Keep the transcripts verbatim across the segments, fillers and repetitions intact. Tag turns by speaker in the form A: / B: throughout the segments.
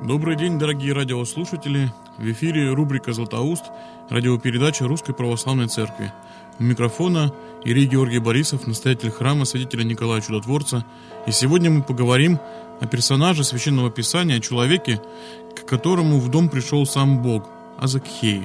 A: Добрый день, дорогие радиослушатели. В эфире рубрика «Златоуст», радиопередача Русской Православной Церкви. У микрофона Ирий Георгий Борисов, настоятель храма святителя Николая Чудотворца. И сегодня мы поговорим о персонаже Священного Писания, о человеке, к которому в дом пришел сам Бог, о Закхее.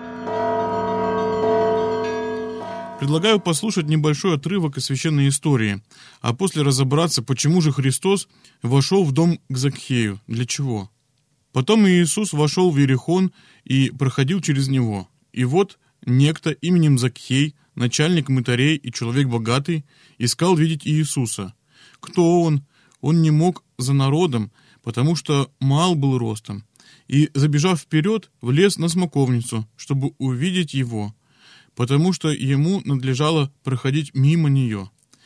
A: Предлагаю послушать небольшой отрывок из священной истории, а после разобраться, почему же Христос вошел в дом к Закхею, для чего. Потом Иисус вошел в Иерихон и проходил через него. И вот некто именем Закхей, начальник мытарей и человек богатый, искал видеть Иисуса. Кто он? Он не мог за народом, потому что мал был ростом, и, забежав вперед, влез на смоковницу, чтобы увидеть его, потому что ему надлежало проходить мимо нее.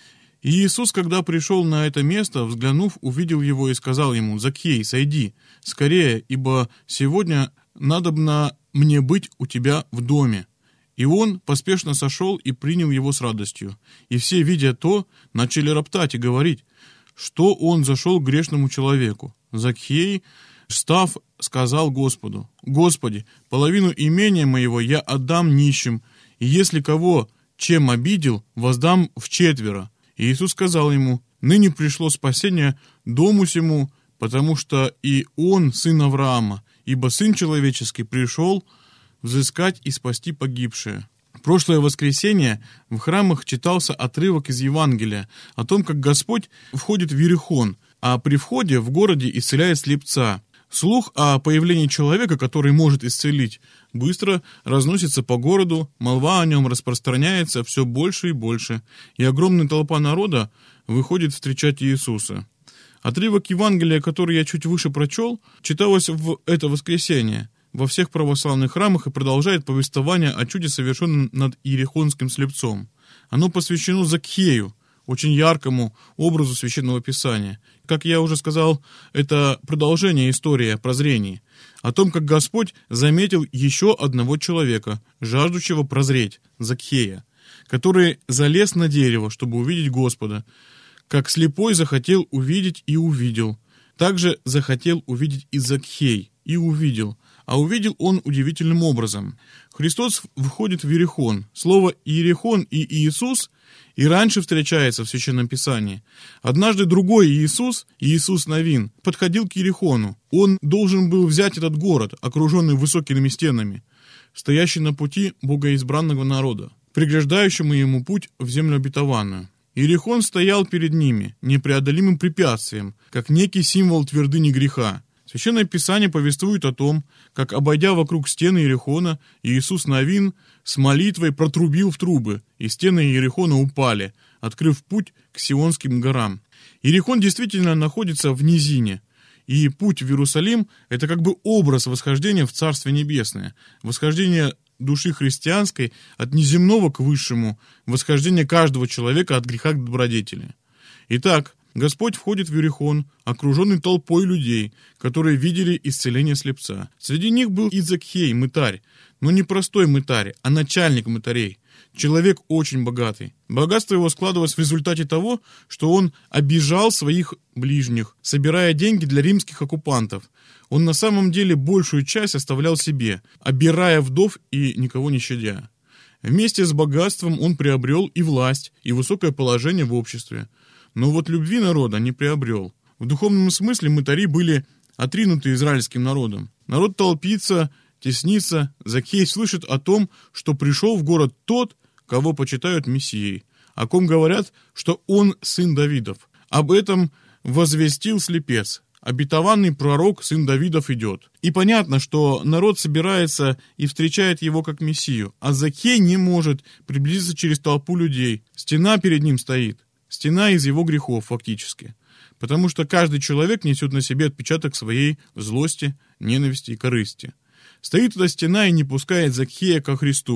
A: И Иисус, когда пришел на это место, взглянув, увидел его и сказал ему: «Закхей, сойди скорее, ибо сегодня надобно мне быть у тебя в доме». И он поспешно сошел и принял его с радостью. И все, видя то, начали роптать и говорить, что он зашел к грешному человеку. Закхей, встав, сказал Господу: «Господи, половину имения моего я отдам нищим, и если кого чем обидел, воздам вчетверо». И Иисус сказал ему: «Ныне пришло спасение дому сему, потому что и он сын Авраама, ибо Сын Человеческий пришел взыскать и спасти погибшие». В прошлое воскресенье в храмах читался отрывок из Евангелия о том, как Господь входит в Иерихон, а при входе в городе исцеляет слепца. Слух о появлении человека, который может исцелить, быстро разносится по городу, молва о нем распространяется все больше и больше, и огромная толпа народа выходит встречать Иисуса. Отрывок Евангелия, который я чуть выше прочел, читалось в это воскресенье во всех православных храмах и продолжает повествование о чуде, совершенном над иерихонским слепцом. Оно посвящено Закхею, очень яркому образу Священного Писания. Как я уже сказал, это продолжение истории о прозрении, о том, как Господь заметил еще одного человека, жаждущего прозреть, Закхея, который залез на дерево, чтобы увидеть Господа, как слепой захотел увидеть и увидел. Также захотел увидеть и Закхей, и увидел. А увидел он удивительным образом. Христос входит в Иерихон. Слово «Иерихон» и «Иисус» и раньше встречается в Священном Писании. Однажды другой Иисус, Иисус Навин, подходил к Иерихону. Он должен был взять этот город, окруженный высокими стенами, стоящий на пути богоизбранного народа, преграждающему ему путь в землю обетованную. Иерихон стоял перед ними, непреодолимым препятствием, как некий символ твердыни греха. Священное Писание повествует о том, как, обойдя вокруг стены Иерихона, Иисус Навин с молитвой протрубил в трубы, и стены Иерихона упали, открыв путь к Сионским горам. Иерихон действительно находится в низине, и путь в Иерусалим – это как бы образ восхождения в Царствие Небесное, восхождение души христианской от неземного к высшему, восхождение каждого человека от греха к добродетели. Итак, Господь входит в Иерихон, окруженный толпой людей, которые видели исцеление слепца. Среди них был и Закхей, мытарь, но не простой мытарь, а начальник мытарей, человек очень богатый. Богатство его складывалось в результате того, что он обижал своих ближних, собирая деньги для римских оккупантов. Он на самом деле большую часть оставлял себе, обирая вдов и никого не щадя. Вместе с богатством он приобрел и власть, и высокое положение в обществе. Но вот любви народа не приобрел. В духовном смысле мытари были отринуты израильским народом. Народ толпится, теснится. Закхей слышит о том, что пришел в город тот, кого почитают Мессией, о ком говорят, что он сын Давидов. Об этом возвестил слепец. Обетованный пророк, сын Давидов, идет. И понятно, что народ собирается и встречает его как Мессию, а Закхей не может приблизиться через толпу людей. Стена перед ним стоит. Стена из его грехов, фактически. Потому что каждый человек несет на себе отпечаток своей злости, ненависти и корысти. Стоит эта стена и не пускает Закхея ко Христу.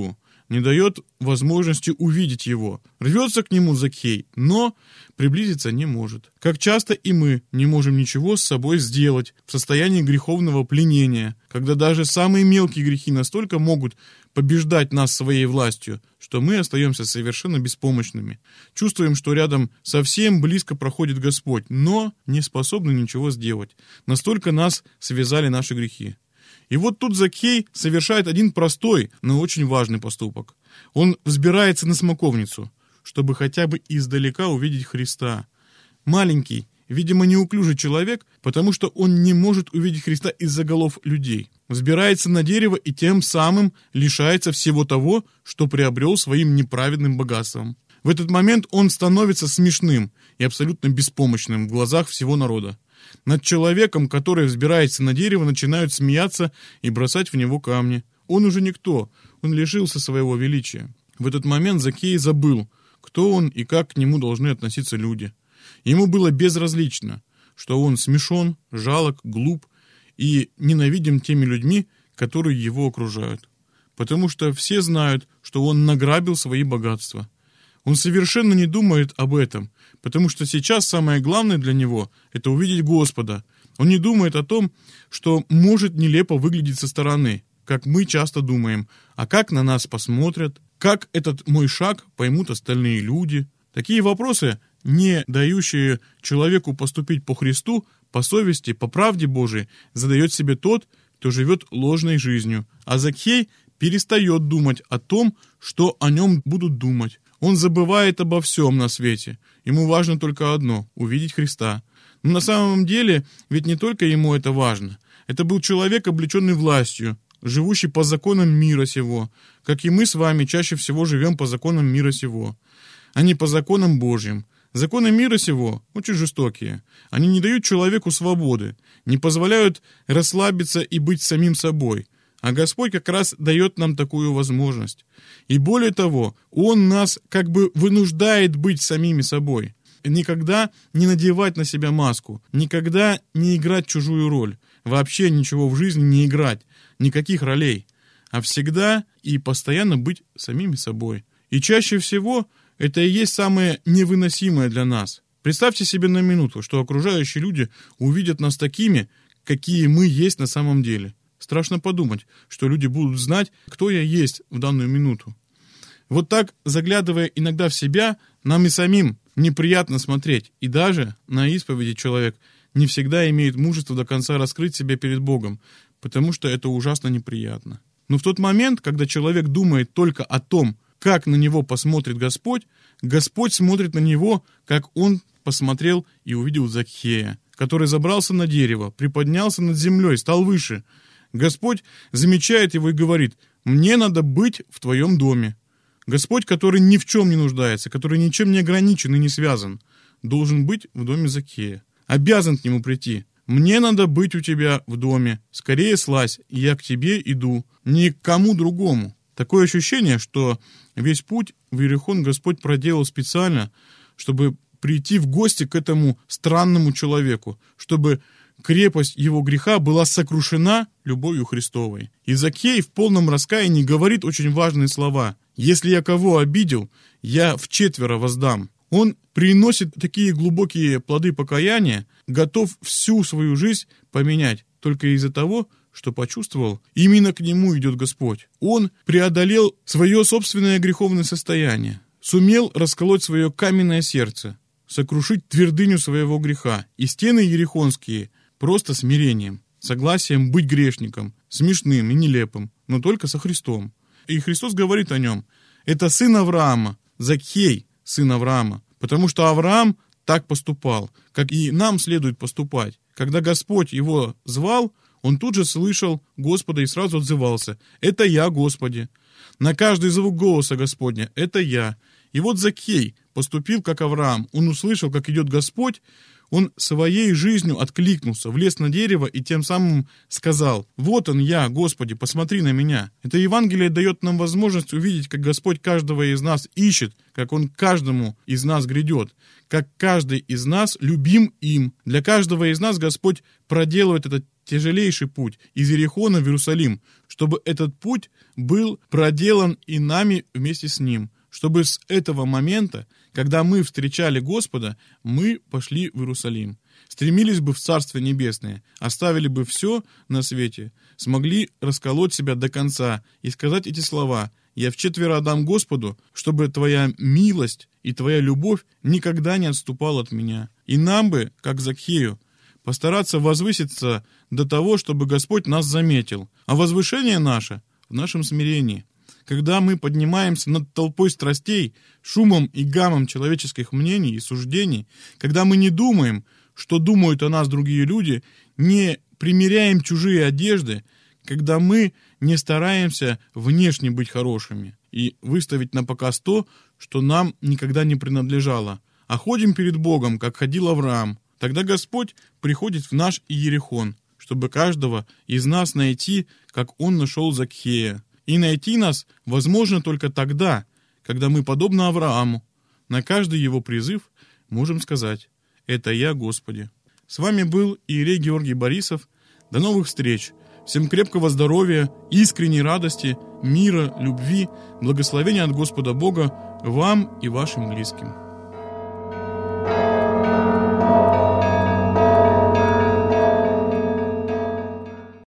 A: не дает возможности увидеть его. Рвется к нему Закхей, но приблизиться не может. Как часто и мы не можем ничего с собой сделать в состоянии греховного пленения, когда даже самые мелкие грехи настолько могут побеждать нас своей властью, что мы остаемся совершенно беспомощными. Чувствуем, что рядом совсем близко проходит Господь, но не способны ничего сделать. Настолько нас связали наши грехи. И вот тут Закхей совершает один простой, но очень важный поступок. Он взбирается на смоковницу, чтобы хотя бы издалека увидеть Христа. Маленький, видимо, неуклюжий человек, потому что он не может увидеть Христа из-за голов людей. Взбирается на дерево и тем самым лишается всего того, что приобрел своим неправедным богатством. В этот момент он становится смешным и абсолютно беспомощным в глазах всего народа. Над человеком, который взбирается на дерево, начинают смеяться и бросать в него камни. Он уже никто, он лишился своего величия. В этот момент Закхей забыл, кто он и как к нему должны относиться люди. Ему было безразлично, что он смешон, жалок, глуп и ненавидим теми людьми, которые его окружают. Потому что все знают, что он награбил свои богатства. Он совершенно не думает об этом, потому что сейчас самое главное для него – это увидеть Господа. Он не думает о том, что может нелепо выглядеть со стороны, как мы часто думаем, а как на нас посмотрят, как этот мой шаг поймут остальные люди. Такие вопросы, не дающие человеку поступить по Христу, по совести, по правде Божией, задает себе тот, кто живет ложной жизнью. А Закхей перестает думать о том, что о нем будут думать. Он забывает обо всем на свете. Ему важно только одно – увидеть Христа. Но на самом деле, ведь не только ему это важно. Это был человек, облеченный властью, живущий по законам мира сего, как и мы с вами чаще всего живем по законам мира сего, а не по законам Божьим. Законы мира сего очень жестокие. Они не дают человеку свободы, не позволяют расслабиться и быть самим собой. А Господь как раз дает нам такую возможность. И более того, Он нас как бы вынуждает быть самими собой. Никогда не надевать на себя маску, никогда не играть чужую роль, вообще ничего в жизни не играть, никаких ролей, а всегда и постоянно быть самими собой. И чаще всего это и есть самое невыносимое для нас. Представьте себе на минуту, что окружающие люди увидят нас такими, какие мы есть на самом деле. Страшно подумать, что люди будут знать, кто я есть в данную минуту. Вот так, заглядывая иногда в себя, нам и самим неприятно смотреть. И даже на исповеди человек не всегда имеет мужество до конца раскрыть себя перед Богом, потому что это ужасно неприятно. Но в тот момент, когда человек думает только о том, как на него посмотрит Господь, Господь смотрит на него, как он посмотрел и увидел Закхея, который забрался на дерево, приподнялся над землей, стал выше. Господь замечает его и говорит: «Мне надо быть в твоем доме». Господь, который ни в чем не нуждается, который ничем не ограничен и не связан, должен быть в доме Закхея. Обязан к нему прийти. «Мне надо быть у тебя в доме. Скорее слазь, я к тебе иду, ни к кому другому». Такое ощущение, что весь путь в Иерихон Господь проделал специально, чтобы прийти в гости к этому странному человеку, чтобы крепость его греха была сокрушена любовью Христовой. И Закхей в полном раскаянии говорит очень важные слова: «Если я кого обидел, я вчетверо воздам». Он приносит такие глубокие плоды покаяния, готов всю свою жизнь поменять только из-за того, что почувствовал, именно к нему идет Господь. Он преодолел свое собственное греховное состояние, сумел расколоть свое каменное сердце, сокрушить твердыню своего греха, и стены иерихонские просто смирением, согласием быть грешником, смешным и нелепым, но только со Христом. И Христос говорит о нем: это сын Авраама, Закхей, сын Авраама, потому что Авраам так поступал, как и нам следует поступать. Когда Господь его звал, он тут же слышал Господа и сразу отзывался: «Это я, Господи». На каждый звук голоса Господня: «Это я». И вот Закхей поступил как Авраам. Он услышал, как идет Господь, он своей жизнью откликнулся, влез на дерево и тем самым сказал: «Вот он я, Господи, посмотри на меня». Это Евангелие дает нам возможность увидеть, как Господь каждого из нас ищет, как Он к каждому из нас грядет, как каждый из нас любим им. Для каждого из нас Господь проделывает этот тяжелейший путь из Иерихона в Иерусалим, чтобы этот путь был проделан и нами вместе с ним, чтобы с этого момента, когда мы встречали Господа, мы пошли в Иерусалим, стремились бы в Царство Небесное, оставили бы все на свете, смогли расколоть себя до конца и сказать эти слова: «Я вчетверо отдам Господу, чтобы Твоя милость и Твоя любовь никогда не отступала от меня». И нам бы, как Закхею, постараться возвыситься до того, чтобы Господь нас заметил. А возвышение наше в нашем смирении. Когда мы поднимаемся над толпой страстей, шумом и гамом человеческих мнений и суждений, когда мы не думаем, что думают о нас другие люди, не примеряем чужие одежды, когда мы не стараемся внешне быть хорошими и выставить на показ то, что нам никогда не принадлежало, а ходим перед Богом, как ходил Авраам, тогда Господь приходит в наш Иерихон, чтобы каждого из нас найти, как Он нашел Закхея. И найти нас возможно только тогда, когда мы, подобно Аврааму, на каждый его призыв можем сказать: «Это я, Господи». С вами был иерей Георгий Борисов. До новых встреч. Всем крепкого здоровья, искренней радости, мира, любви, благословения от Господа Бога вам и вашим близким.